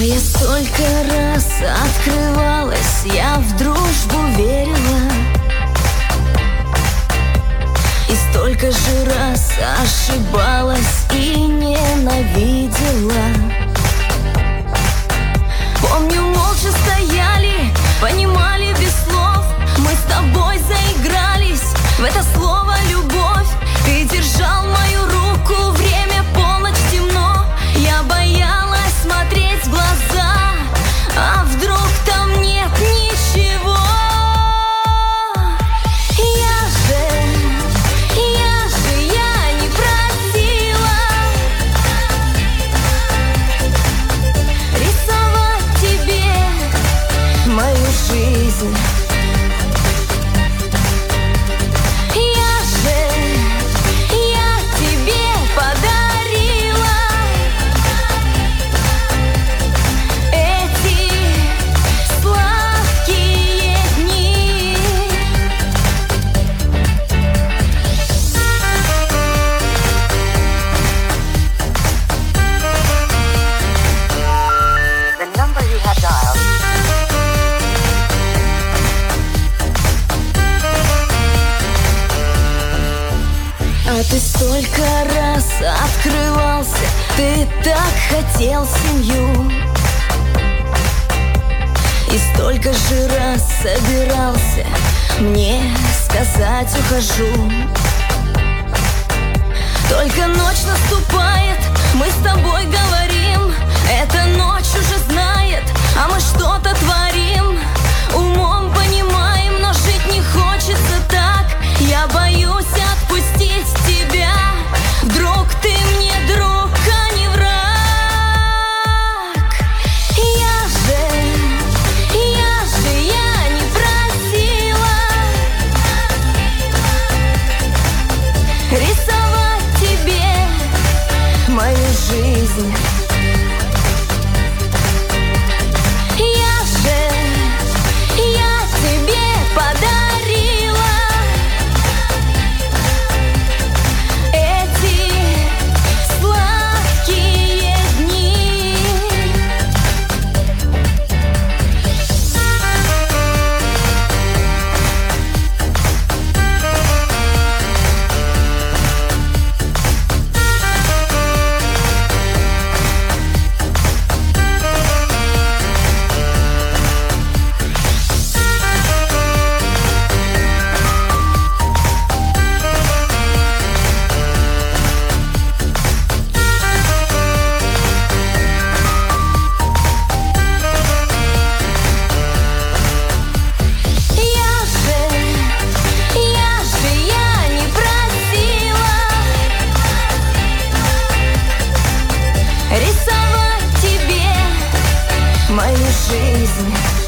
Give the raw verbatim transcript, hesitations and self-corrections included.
я столько раз открывалась, я в дружбу верила, и столько же раз ошибалась и ненавидела. Помню, молча стояли, понимали без слов. Мы с тобой заигрались в это слово «любовь». Ты держал мою руку, время полночь, темно. Я боялась смотреть в глаза, а вдруг там нет ничего. Я же, я же, я не просила рисовать тебе мою жизнь. Я же, я тебе подарила эти сладкие дни. The number you have dialed. А ты столько раз открывался, ты так хотел семью, и столько же раз собирался мне сказать ухожу. Только ночь наступает, мы с тобой говорим, эта ночь уже знает, а мы что-то творим. Умом понимаем, но жить не хочется так. Я боюсь отпустить тебя. Вдруг ты мне друг, а не враг. Я же, я же, я не просила рисовать тебе мою жизнь. Я же, я тебе подарила эти сладкие дни. Я же, я же, я не просила рисовать тебе мою жизнь.